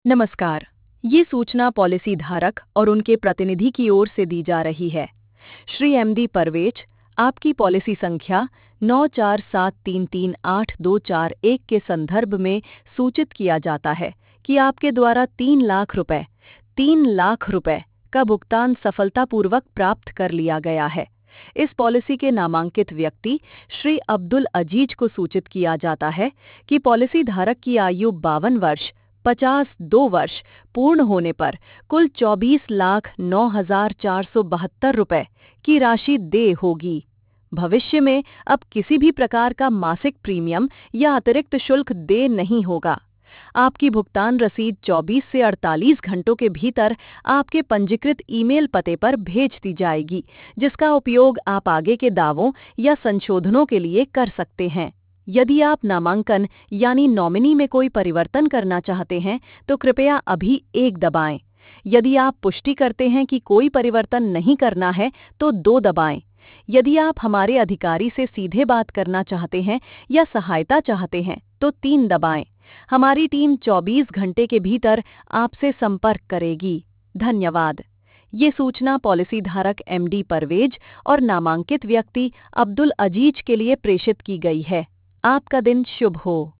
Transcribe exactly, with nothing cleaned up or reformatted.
नमस्कार। ये सूचना पॉलिसी धारक और उनके प्रतिनिधि की ओर से दी जा रही है। श्री एमडी परवेज, आपकी पॉलिसी संख्या नौ चार सात तीन तीन आठ दो चार एक के संदर्भ में सूचित किया जाता है कि आपके द्वारा तीन लाख रुपए तीन लाख रुपए का भुगतान सफलतापूर्वक प्राप्त कर लिया गया है। इस पॉलिसी के नामांकित व्यक्ति श्री अब्दुल अजीज को सूचित किया जाता है कि पॉलिसी धारक की आयु बावन वर्ष पचास दो वर्ष पूर्ण होने पर कुल चौबीस लाख नौ हजार चार सौ बहत्तर रुपये की राशि देय होगी। भविष्य में अब किसी भी प्रकार का मासिक प्रीमियम या अतिरिक्त शुल्क देय नहीं होगा। आपकी भुगतान रसीद चौबीस से अड़तालीस घंटों के भीतर आपके पंजीकृत ईमेल पते पर भेज दी जाएगी, जिसका उपयोग आप आगे के दावों या संशोधनों के लिए कर सकते हैं। यदि आप नामांकन यानी नॉमिनी में कोई परिवर्तन करना चाहते हैं तो कृपया अभी एक दबाएं। यदि आप पुष्टि करते हैं कि कोई परिवर्तन नहीं करना है तो दो दबाएं। यदि आप हमारे अधिकारी से सीधे बात करना चाहते हैं या सहायता चाहते हैं तो तीन दबाएं। हमारी टीम चौबीस घंटे के भीतर आपसे संपर्क करेगी। धन्यवाद। ये सूचना पॉलिसी धारक एमडी परवेज और नामांकित व्यक्ति अब्दुल अजीज के लिए प्रेषित की गई है। आपका दिन शुभ हो।